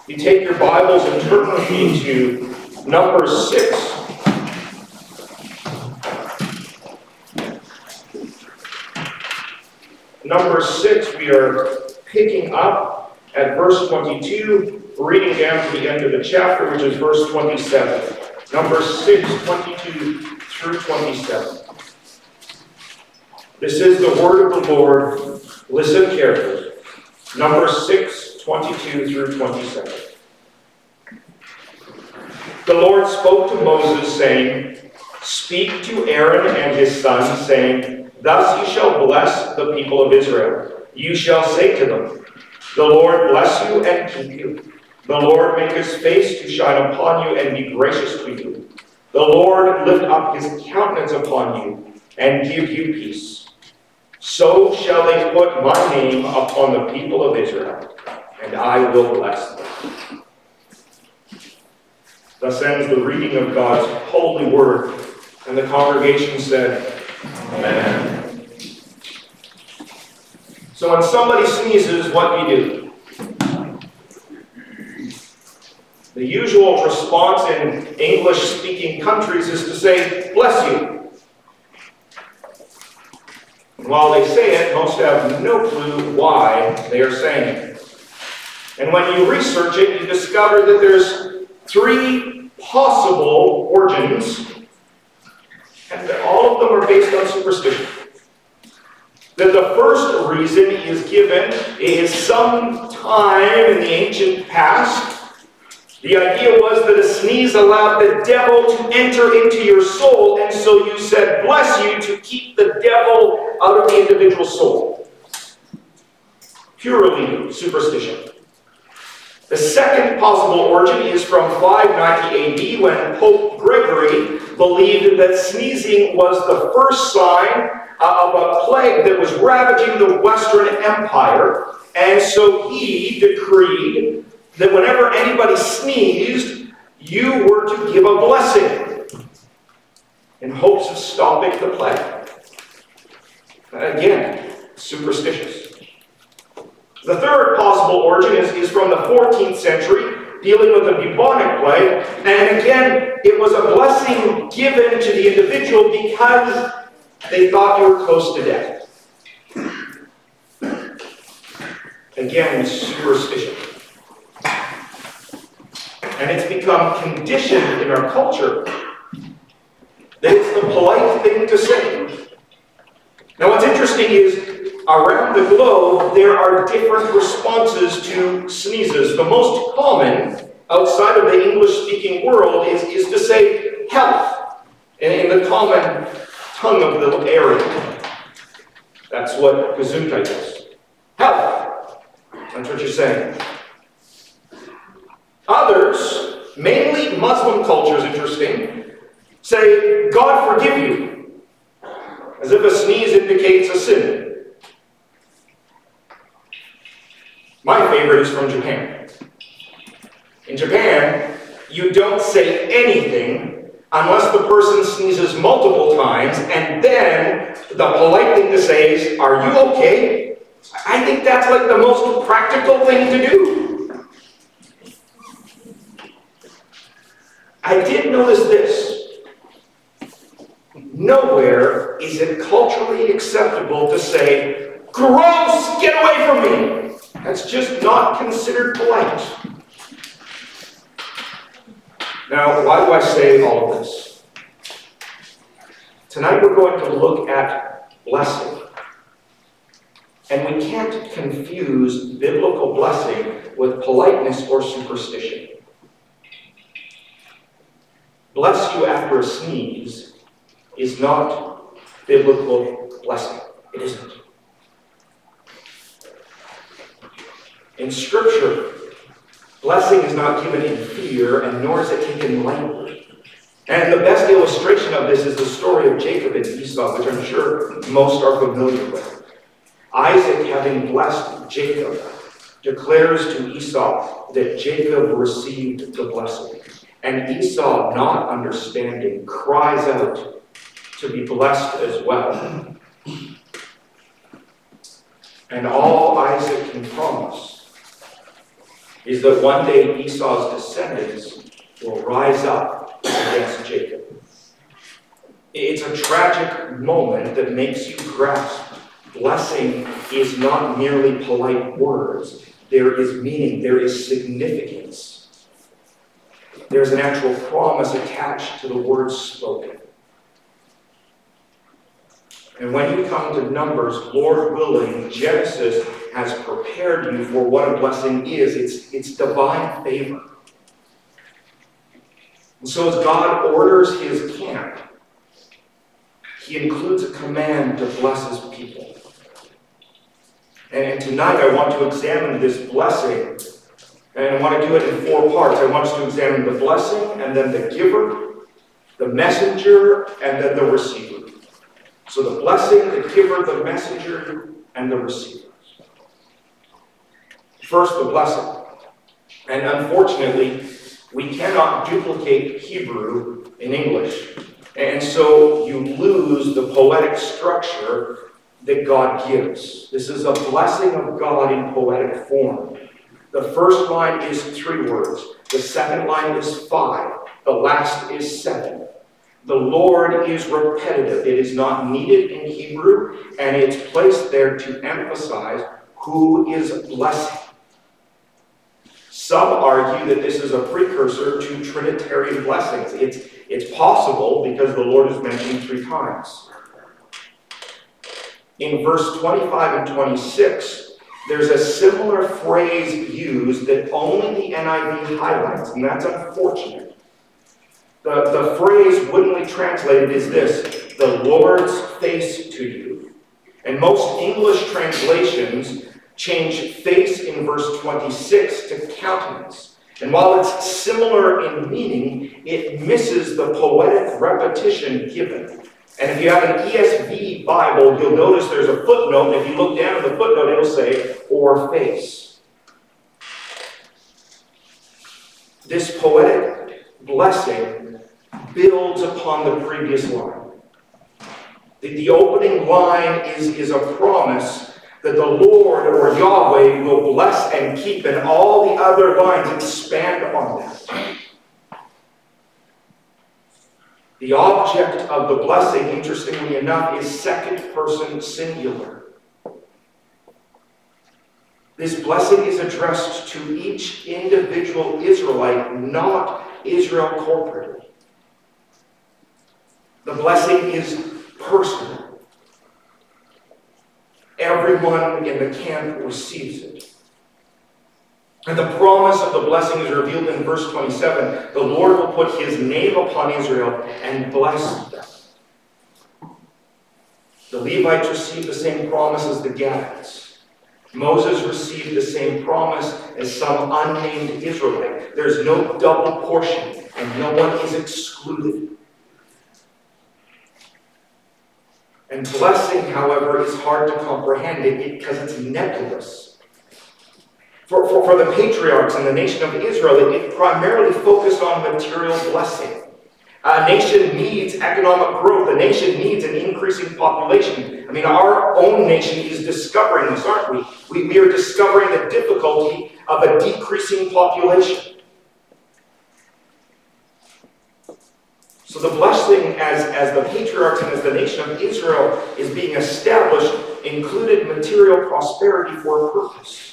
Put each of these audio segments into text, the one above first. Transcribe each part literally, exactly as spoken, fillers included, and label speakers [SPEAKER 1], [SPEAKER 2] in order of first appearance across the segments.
[SPEAKER 1] You take your Bibles and turn with me to Numbers six. Numbers six, we are picking up at verse twenty-two, reading down to the end of the chapter, which is verse twenty-seven. Numbers six, twenty-two through twenty-seven. This is the word of the Lord. Listen carefully. Numbers six, twenty-two through twenty-seven. The Lord spoke to Moses, saying, "Speak to Aaron and his sons, saying, Thus you shall bless the people of Israel. You shall say to them, The Lord bless you and keep you. The Lord make his face to shine upon you and be gracious to you. The Lord lift up his countenance upon you and give you peace. So shall they put my name upon the people of Israel, and I will bless them." Thus ends the reading of God's holy word, and the congregation said, Amen. So when somebody sneezes, what do you do? The usual response in English-speaking countries is to say, "Bless you." And while they say it, most have no clue why they are saying it. And when you research it, you discover that there's three possible origins, and all of them are based on superstition. That the first reason is given is some time in the ancient past, the idea was that a sneeze allowed the devil to enter into your soul, and so you said, "Bless you," to keep the devil out of the individual soul. Purely superstition. The second possible origin is from five ninety A D, when Pope Gregory believed that sneezing was the first sign of a plague that was ravaging the Western Empire, and so he decreed that whenever anybody sneezed, you were to give a blessing in hopes of stopping the plague. Again, superstitious. The third possible origin is, is from the fourteenth century, dealing with the bubonic plague, and again, it was a blessing given to the individual because they thought you were close to death. Again, superstition. And it's become conditioned in our culture that it's the polite thing to say. Now what's interesting is, around the globe, there are different responses to sneezes. The most common, outside of the English-speaking world, is, is to say health, in, in the common tongue of the area. That's what Gesundheit is. Health. That's what you're saying. Others, mainly Muslim cultures, interesting, say, "God forgive you," as if a sneeze indicates a sin. My favorite is from Japan. In Japan, you don't say anything unless the person sneezes multiple times, and then the polite thing to say is, "Are you okay?" I think that's like the most practical thing to do. I did notice this. Nowhere is it culturally acceptable to say, "Gross, get away from me." That's just not considered polite. Now, why do I say all of this? Tonight we're going to look at blessing. And we can't confuse biblical blessing with politeness or superstition. "Bless you after a sneeze" is not biblical blessing. It isn't. In Scripture, blessing is not given in fear, and nor is it taken lightly. And the best illustration of this is the story of Jacob and Esau, which I'm sure most are familiar with. Isaac, having blessed Jacob, declares to Esau that Jacob received the blessing. And Esau, not understanding, cries out to be blessed as well. And all Isaac can promise is that one day Esau's descendants will rise up against Jacob. It's a tragic moment that makes you grasp blessing is not merely polite words. There is meaning, there is significance. There's an actual promise attached to the words spoken. And when you come to Numbers, Lord willing, Genesis has prepared you for what a blessing is. It's, it's divine favor. And so as God orders his camp, he includes a command to bless his people. And tonight I want to examine this blessing. And I want to do it in four parts. I want us to examine the blessing, and then the giver, the messenger, and then the receiver. So the blessing, the giver, the messenger, and the receiver. First, the blessing. And unfortunately, we cannot duplicate Hebrew in English. And so you lose the poetic structure that God gives. This is a blessing of God in poetic form. The first line is three words. The second line is five. The last is seven. The Lord is repetitive. It is not needed in Hebrew, and it's placed there to emphasize who is blessing. Some argue that this is a precursor to Trinitarian blessings. It's, it's possible because the Lord is mentioned three times. In verse twenty-five and twenty-six, there's a similar phrase used that only the N I V highlights, and that's unfortunate. The, the phrase woodenly translated is this: the Lord's face to you. And most English translations change face in verse twenty-six to countenance. And while it's similar in meaning, it misses the poetic repetition given. And if you have an E S V Bible, you'll notice there's a footnote, and if you look down at the footnote, it'll say, or face. This poetic blessing builds upon the previous line. The, the opening line is, is a promise that the Lord or Yahweh will bless and keep, and all the other lines expand upon that. The object of the blessing, interestingly enough, is second person singular. This blessing is addressed to each individual Israelite, not Israel corporately. The blessing is personal. Everyone in the camp receives it. And the promise of the blessing is revealed in verse twenty-seven. The Lord will put his name upon Israel and bless them. The Levites received the same promise as the Gadites. Moses received the same promise as some unnamed Israelite. There's no double portion, and no one is excluded. And blessing, however, is hard to comprehend it because it's nebulous. For, for, for the patriarchs in the nation of Israel, it, it primarily focused on material blessing. A nation needs economic growth. A nation needs an increasing population. I mean, our own nation is discovering this, aren't we? We, we are discovering the difficulty of a decreasing population. So the blessing as, as the patriarchs and as the nation of Israel is being established included material prosperity for a purpose.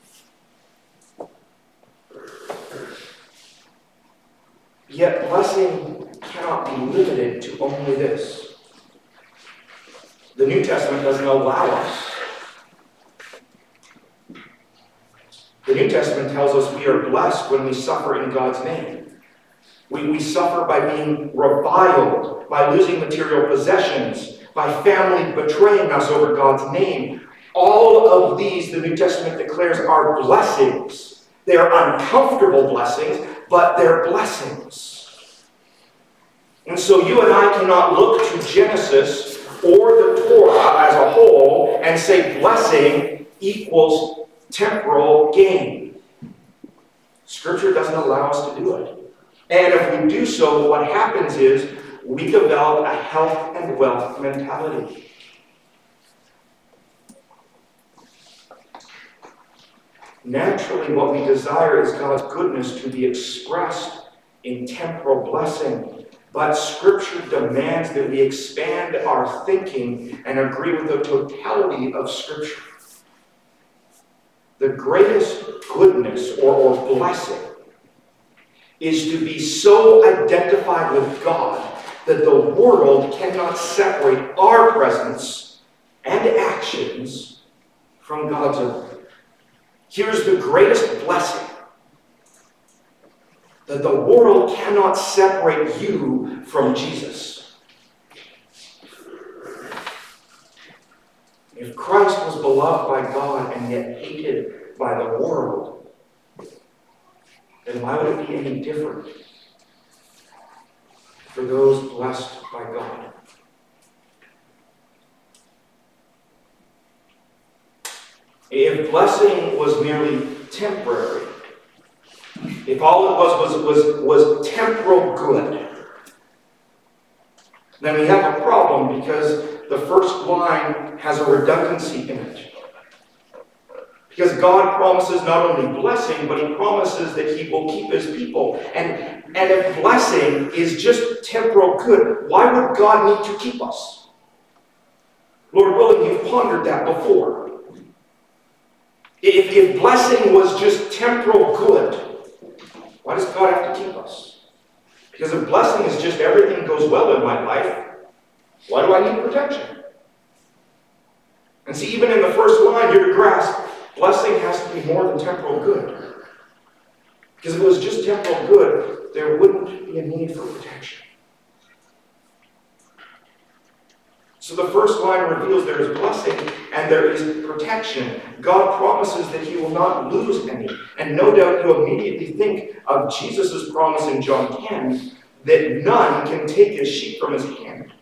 [SPEAKER 1] Yet blessing cannot be limited to only this. The New Testament doesn't allow us. The New Testament tells us we are blessed when we suffer in God's name. We, we suffer by being reviled, by losing material possessions, by family betraying us over God's name. All of these, the New Testament declares, are blessings. They are uncomfortable blessings, but they're blessings. And so you and I cannot look to Genesis or the Torah as a whole and say blessing equals temporal gain. Scripture doesn't allow us to do it. And if we do so, what happens is we develop a health and wealth mentality. Naturally, what we desire is God's goodness to be expressed in temporal blessing. But Scripture demands that we expand our thinking and agree with the totality of Scripture. The greatest goodness or, or blessing is to be so identified with God that the world cannot separate our presence and actions from God's own. Here's the greatest blessing: that the world cannot separate you from Jesus. If Christ was beloved by God and yet hated by the world, then why would it be any different for those blessed by God? If blessing was merely temporary, if all it was was, was was temporal good, then we have a problem, because the first line has a redundancy in it. Because God promises not only blessing, but He promises that He will keep His people. And, and if blessing is just temporal good, why would God need to keep us? Lord willing, you've pondered that before. If, if blessing was just temporal good, why does God have to keep us? Because if blessing is just everything goes well in my life, why do I need protection? And see, even in the first line, you're to grasp, blessing has to be more than temporal good. Because if it was just temporal good, there wouldn't be a need for protection. So the first line reveals there is blessing and there is protection. God promises that He will not lose any. And no doubt you immediately think of Jesus' promise in John ten that none can take His sheep from His hand.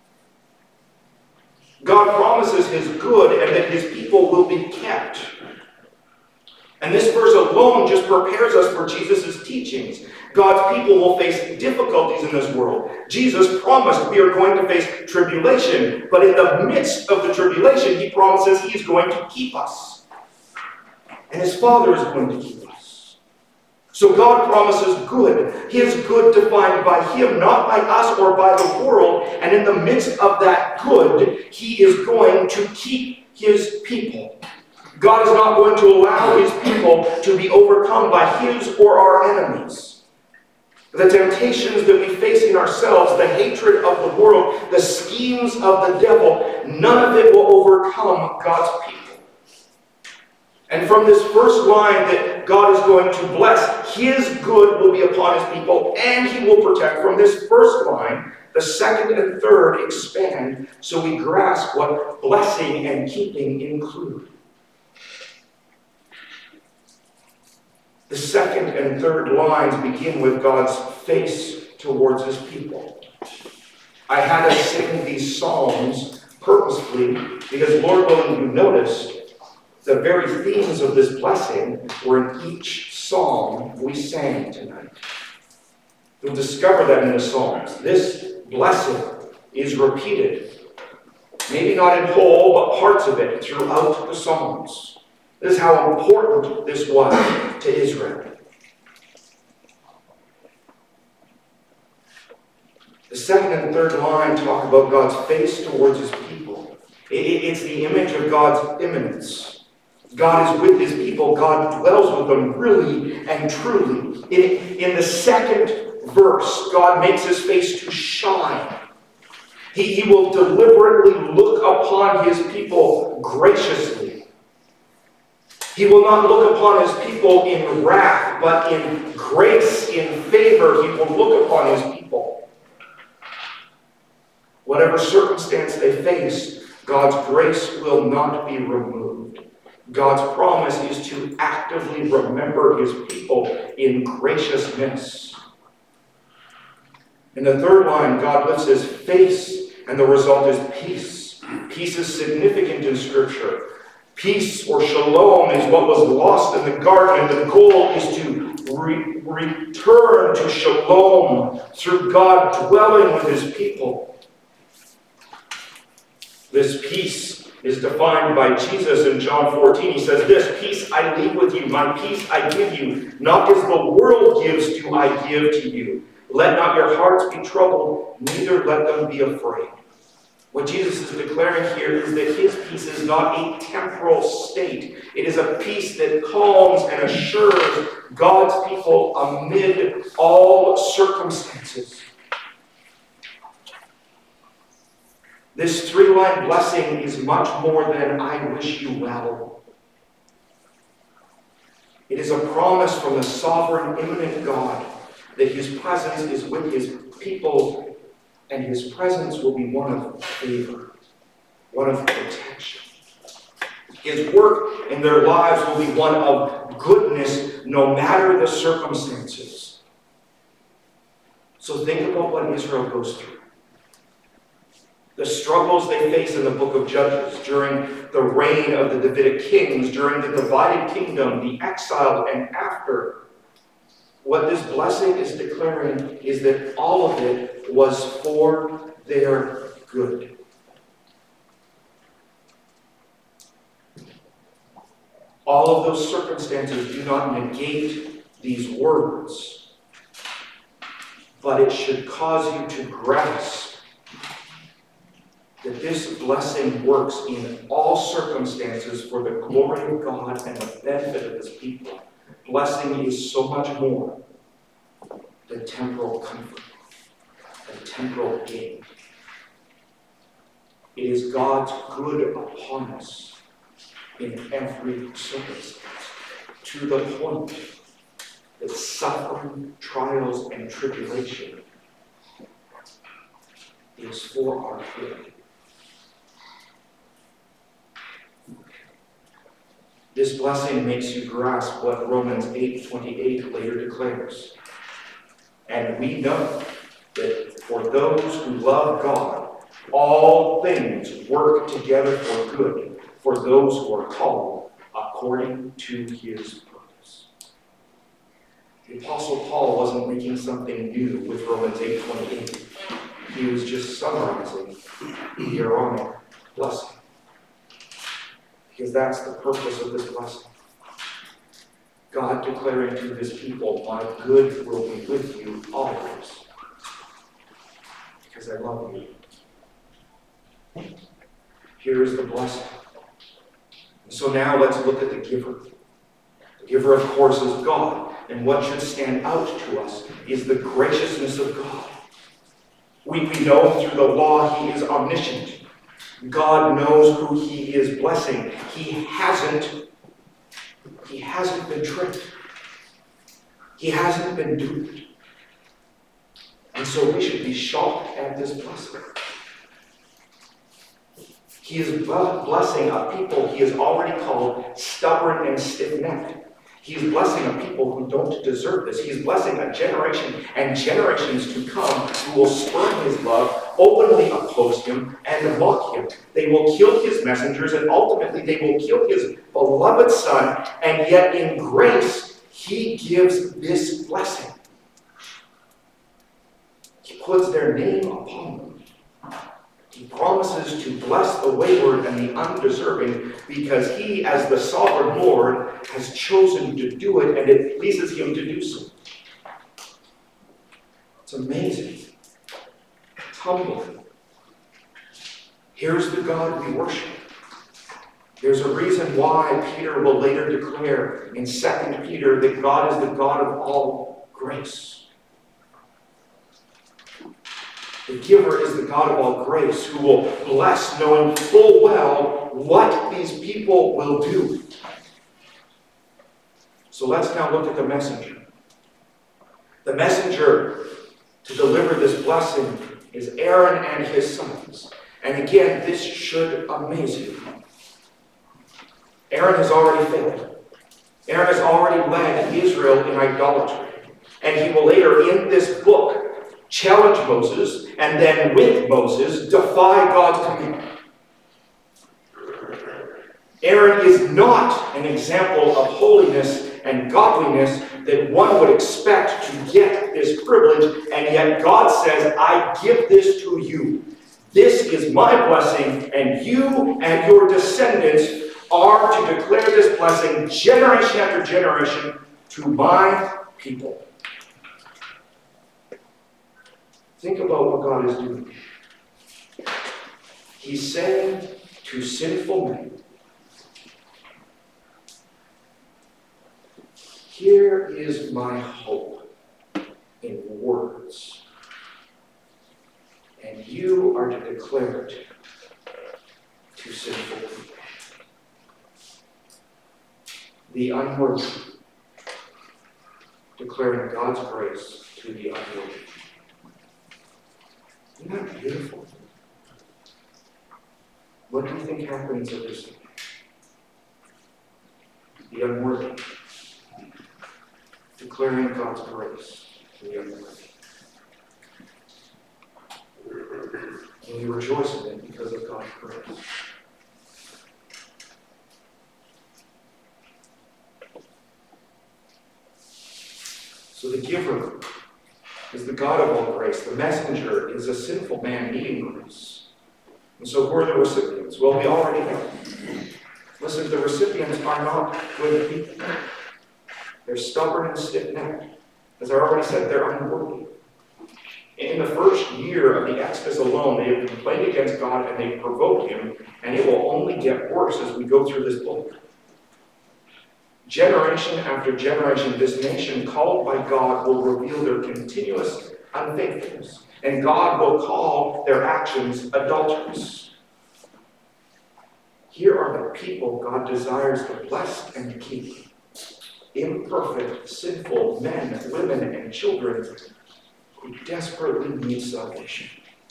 [SPEAKER 1] God promises His good and that His people will be kept. And this verse alone just prepares us for Jesus' teachings. God's people will face difficulties in this world. Jesus promised we are going to face tribulation, but in the midst of the tribulation, He promises He is going to keep us. And His Father is going to keep us. So God promises good. His good defined by Him, not by us or by the world. And in the midst of that good, He is going to keep His people. God is not going to allow His people to be overcome by His or our enemies. The temptations that we face in ourselves, the hatred of the world, the schemes of the devil, none of it will overcome God's people. And from this first line that God is going to bless, His good will be upon His people and He will protect. From this first line, the second and third expand so we grasp what blessing and keeping include. The second and third lines begin with God's face towards His people. I had us sing these psalms purposefully because, Lord willing, you noticed the very themes of this blessing were in each psalm we sang tonight. You'll discover that in the psalms. This blessing is repeated, maybe not in whole, but parts of it throughout the psalms. This is how important this was to Israel. The second and third line talk about God's face towards His people. It's the image of God's immanence. God is with His people. God dwells with them really and truly. In, in the second verse, God makes His face to shine. He, he will deliberately look upon His people graciously. He will not look upon His people in wrath, but in grace, in favor. He will look upon His people. Whatever circumstance they face, God's grace will not be removed. God's promise is to actively remember His people in graciousness. In the third line, God lifts His face, and the result is peace. Peace is significant in Scripture. Peace or shalom is what was lost in the garden, and the goal is to re- return to shalom through God dwelling with His people. This peace is defined by Jesus in John fourteen. He says this, "Peace I leave with you, my peace I give you. Not as the world gives do I give to you. Let not your hearts be troubled, neither let them be afraid." What Jesus is declaring here is that his peace is not a temporal state. It is a peace that calms and assures God's people amid all circumstances. This three-line blessing is much more than "I wish you well." It is a promise from the sovereign, immanent God that his presence is with his people, and his presence will be one of favor, one of protection. His work in their lives will be one of goodness, no matter the circumstances. So think about what Israel goes through. The struggles they face in the book of Judges, during the reign of the Davidic kings, during the divided kingdom, the exile, and after. What this blessing is declaring is that all of it was for their good. All of those circumstances do not negate these words, but it should cause you to grasp that this blessing works in all circumstances for the glory of God and the benefit of his people. Blessing is so much more than temporal comfort, than temporal gain. It is God's good upon us in every circumstance, to the point that suffering, trials, and tribulation is for our good. This blessing makes you grasp what Romans eight twenty-eight later declares. And we know that for those who love God, all things work together for good, for those who are called according to his purpose. The Apostle Paul wasn't making something new with Romans eight twenty-eight. He was just summarizing the Aaronic blessing. Because that's the purpose of this blessing. God declaring to his people, "My good will be with you always, because I love you." Here is the blessing. And so now let's look at the giver. The giver, of course, is God. And what should stand out to us is the graciousness of God. We, we know through the law he is omniscient. God knows who he is blessing. He hasn't, he hasn't been tricked. He hasn't been duped. And so we should be shocked at this blessing. He is blessing a people he has already called stubborn and stiff-necked. He is blessing a people who don't deserve this. He is blessing a generation and generations to come who will spurn his love, openly oppose him, and mock him. They will kill his messengers, and ultimately they will kill his beloved Son, and yet in grace he gives this blessing. He puts their name upon them. He promises to bless the wayward and the undeserving because he, as the sovereign Lord, has chosen to do it, and it pleases him to do so. It's amazing. It's humbling. Here's the God we worship. There's a reason why Peter will later declare in Second Peter that God is the God of all grace. The giver is the God of all grace, who will bless, knowing full well what these people will do. So let's now look at the messenger. The messenger to deliver this blessing is Aaron and his sons. And again, this should amaze you. Aaron has already failed. Aaron has already led Israel in idolatry. And he will later, in this book, challenge Moses, and then with Moses, defy God's command. Aaron is not an example of holiness and godliness that one would expect to get this privilege, and yet God says, "I give this to you. This is my blessing, and you and your descendants are to declare this blessing generation after generation to my people. Think about what God is doing. He's saying to sinful men, here is my hope in words, and you are to declare it to sinful people. The unworthy, declaring God's grace to the unworthy. Isn't that beautiful? What do you think happens at this time? The unworthy, declaring God's grace to the unworthy. And we rejoice in it because of God's grace. So the giver is the God of all grace. The messenger is a sinful man needing grace. And so who are the recipients? Well, we already know. Listen, the recipients are not good people. They're stubborn and stiff-necked. As I already said, they're unworthy. In the first year of the Exodus alone, they have complained against God and they provoked him, and it will only get worse as we go through this book. Generation after generation, this nation called by God will reveal their continuous unfaithfulness, and God will call their actions adulterous. Here are the people God desires to bless and keep. Imperfect, sinful men, women, and children who desperately need salvation.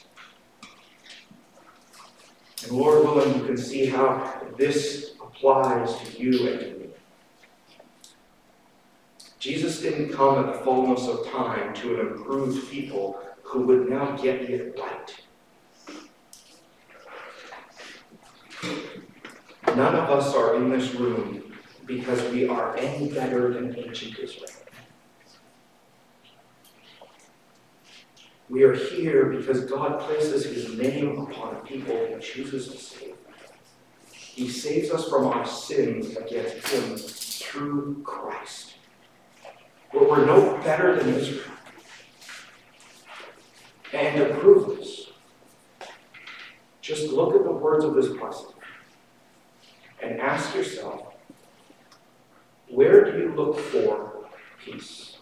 [SPEAKER 1] And Lord willing, you can see how this applies to you and to me. Jesus didn't come at the fullness of time to an improved people who would now get it right. None of us are in this room because we are any better than ancient Israel. We are here because God places his name upon a people he chooses to save. He saves us from our sins against him through Christ. But we're no better than Israel. And to prove this, just look at the words of this blessing and ask yourself, where do you look for peace?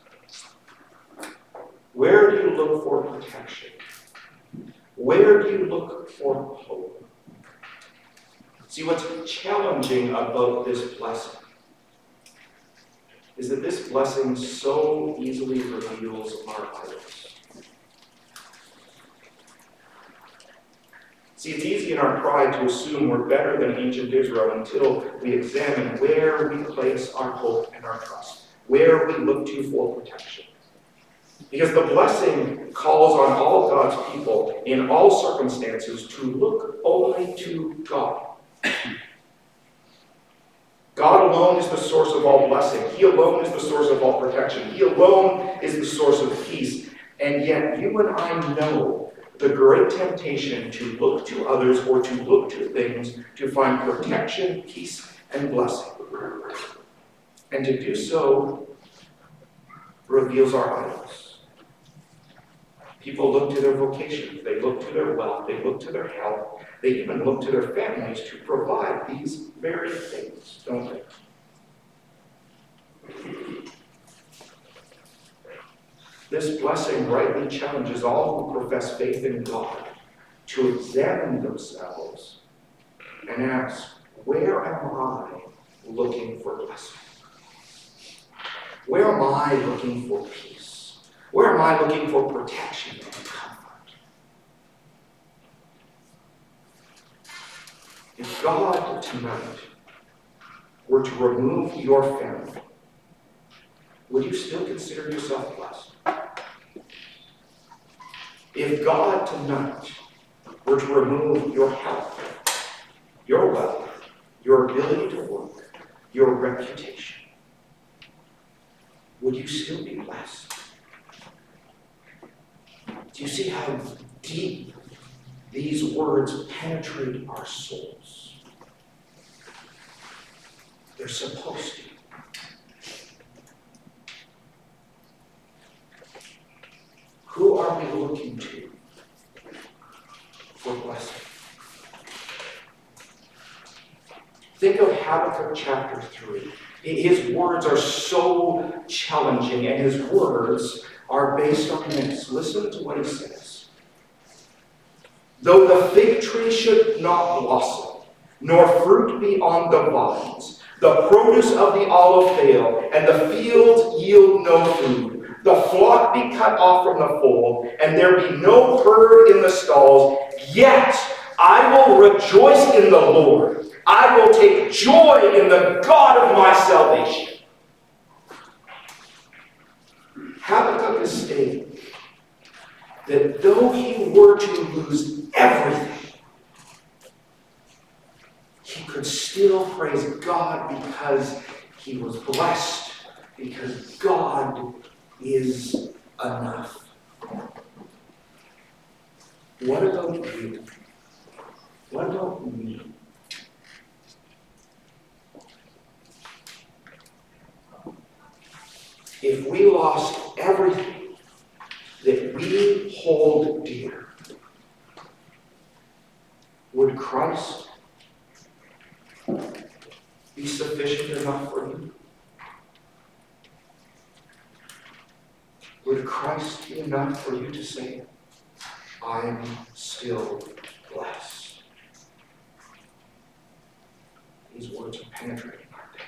[SPEAKER 1] Where do you look for protection? Where do you look for hope? See, what's challenging about this blessing is that this blessing so easily reveals our idols. See, it's easy in our pride to assume we're better than ancient Israel until we examine where we place our hope and our trust, where we look to for protection. Because the blessing calls on all God's people in all circumstances to look only to God. God alone is the source of all blessing. He alone is the source of all protection. He alone is the source of peace. And yet you and I know the great temptation to look to others or to look to things to find protection, peace, and blessing. And to do so reveals our idols. People look to their vocations, they look to their wealth, they look to their health, they even look to their families to provide these very things, don't they? This blessing rightly challenges all who profess faith in God to examine themselves and ask, where am I looking for blessing? Where am I looking for peace? Where am I looking for protection and comfort? If God tonight were to remove your family, would you still consider yourself blessed? If God tonight were to remove your health, your wealth, your ability to work, your reputation, would you still be blessed? Do you see how deep these words penetrate our souls. They're supposed to. Who are we looking to for blessing? Think of Habakkuk chapter three. His words are so challenging, and his words are based on this. Listen to what he says. Though the fig tree should not blossom, nor fruit be on the vines, the produce of the olive fail, and the field yield no food, the flock be cut off from the fold, and there be no herd in the stalls, yet I will rejoice in the Lord. I will take joy in the God of my salvation. Habakkuk is stating that though he were to lose everything, he could still praise God because he was blessed, because God is enough. What about you? What about me? If we lost everything that we hold dear, would Christ be sufficient enough for you? Would Christ be enough for you to say, I'm still blessed? These words are penetrating our day.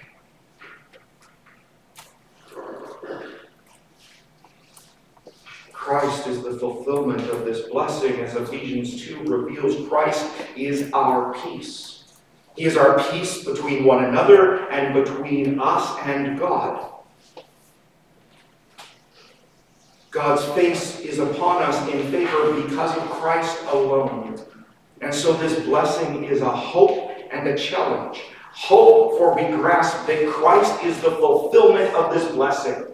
[SPEAKER 1] Christ is the fulfillment of this blessing, as Ephesians two reveals. Christ is our peace. He is our peace between one another and between us and God. God's face is upon us in favor because of Christ alone. And so this blessing is a hope and a challenge. Hope, for we grasp that Christ is the fulfillment of this blessing.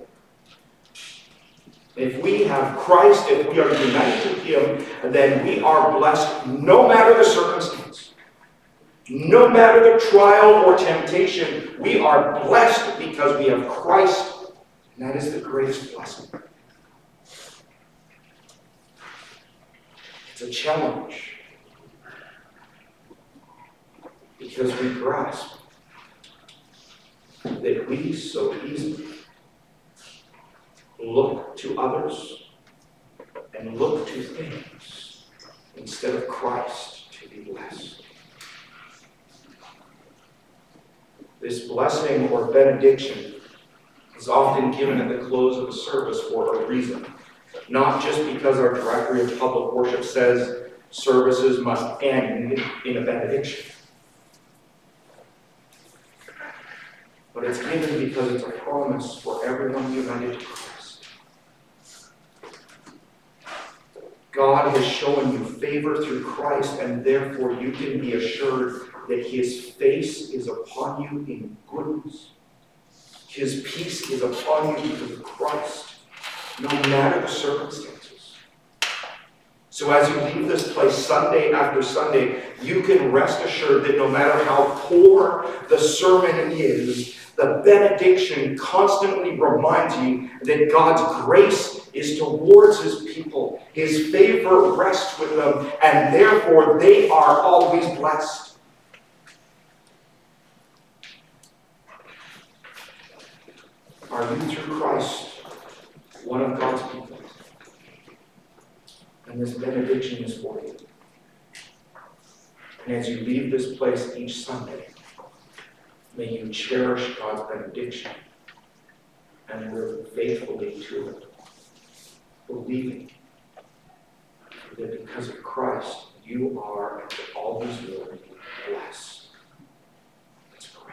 [SPEAKER 1] If we have Christ, if we are united to him, then we are blessed no matter the circumstance. No matter the trial or temptation, we are blessed because we have Christ. And that is the greatest blessing. It's a challenge because we grasp that we so easily look to others and look to things instead of Christ to be blessed. This blessing or benediction is often given at the close of a service for a reason. Not just because our directory of public worship says services must end in a benediction. But it's given because it's a promise for everyone united to Christ. God has shown you favor through Christ, and therefore you can be assured that his face is upon you in goodness. His peace is upon you because of Christ, no matter the circumstances. So as you leave this place Sunday after Sunday, you can rest assured that no matter how poor the sermon is, the benediction constantly reminds you that God's grace is towards his people. His favor rests with them, and therefore they are always blessed. Are you, through Christ, one of God's people? And this benediction is for you. And as you leave this place each Sunday, may you cherish God's benediction and live faithfully to it, believing that because of Christ, you are and will always will be blessed. Let's pray.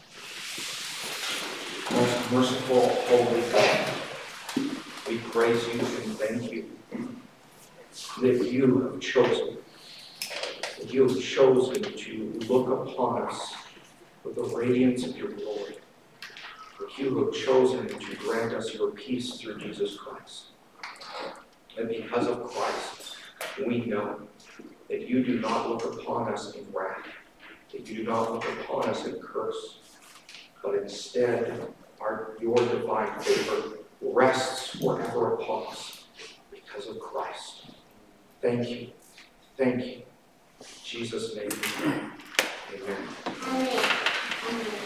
[SPEAKER 1] Most merciful, holy God, we praise you and thank you that you have chosen, that you have chosen to look upon us with the radiance of your glory. For you have chosen to grant us your peace through Jesus Christ. And because of Christ, we know that you do not look upon us in wrath, that you do not look upon us in curse, but instead our, your divine favor rests forever upon us because of Christ. Thank you. Thank you. In Jesus' name we pray. Amen.
[SPEAKER 2] Amen. Amen.